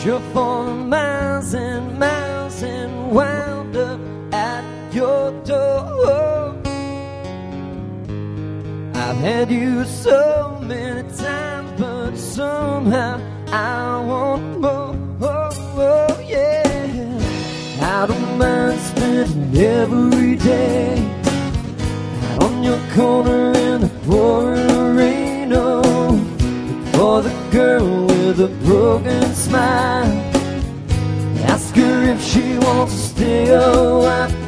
you for miles and miles and wound up at your door. I've had you so many times, but somehow I want more. Oh, yeah. I don't mind spending every day out on your corner in the pouring rain. Oh, for the girl with a broken smile, ask her if she wants to stay a while.